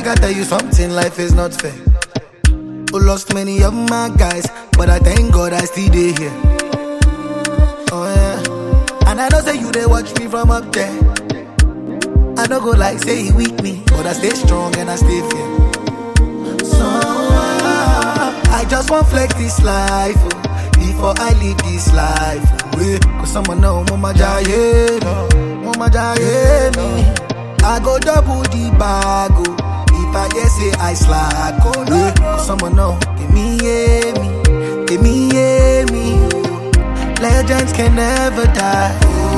I tell you something, life is not fair. I lost many of my guys, but I thank God I still dey here. Oh yeah, and I know say you they watch me from up there. I don't go like say he weak me, but I stay strong and I stay fair. So I just want flex this life before I leave this life. Cause someone know mama jaye me. I go double the bag if I hear say I slack. Cause someone know give me. Legends can never die.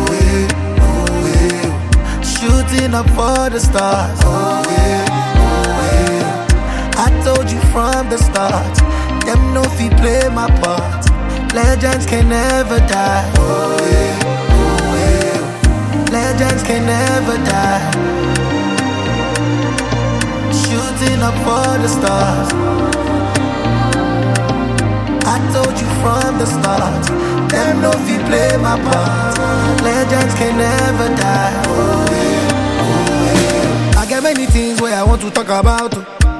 Shooting up for the stars. I told you from the start, them no fi play my part. Legends can never die. Legends can never die. Shooting up for the stars. I told you from the start, them no fi play my part. Legends can never die. I got many things where I want to talk about.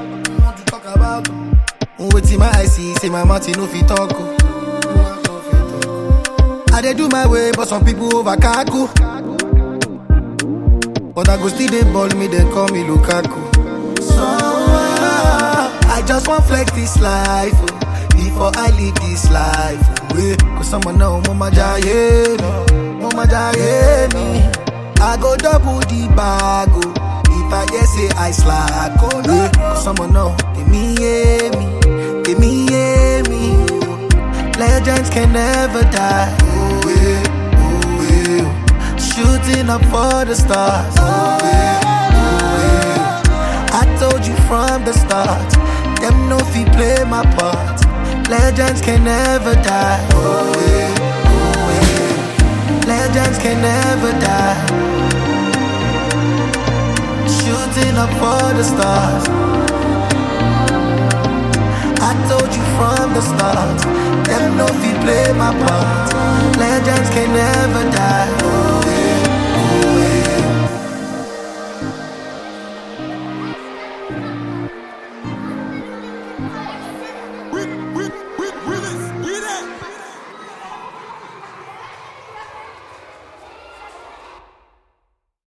Wait my eyes see, say my mouth no fit talk. I dey do my way, but some people over kaku. But I go still dey ball me, then call me Lukaku. So I just want flex this life before I leave this life. Cause someone know mama jaye me. I go double the bag if I hear say I slack. Cause someone know give me. Legends can never die. Shooting up for the stars. I told you from the start, them no fi play my part. Legends can never die. Legends can never die. Shooting up for the stars. I told you from the start, them no fi play my part. Legends can never die.